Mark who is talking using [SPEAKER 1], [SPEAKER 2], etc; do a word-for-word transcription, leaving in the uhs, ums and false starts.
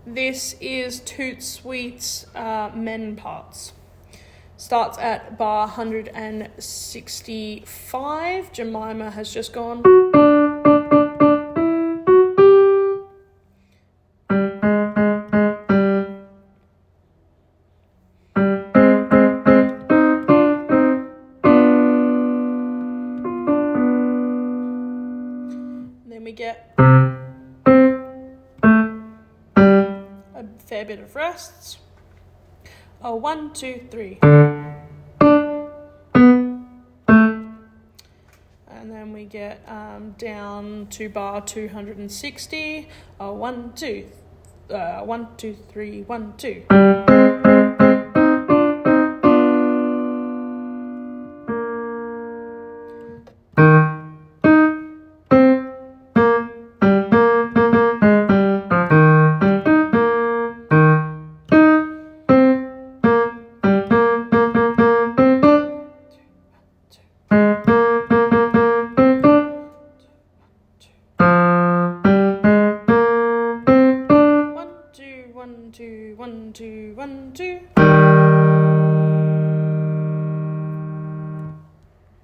[SPEAKER 1] This is Toot Sweet's uh, Men Parts. Starts at bar one hundred sixty-five. Jemima has just gone. Then we get a fair bit of rests. A one, two, three. And then we get um, down to bar two hundred sixty. A one, two, uh, one, two, three, one, two. One, two, one, two, one, two.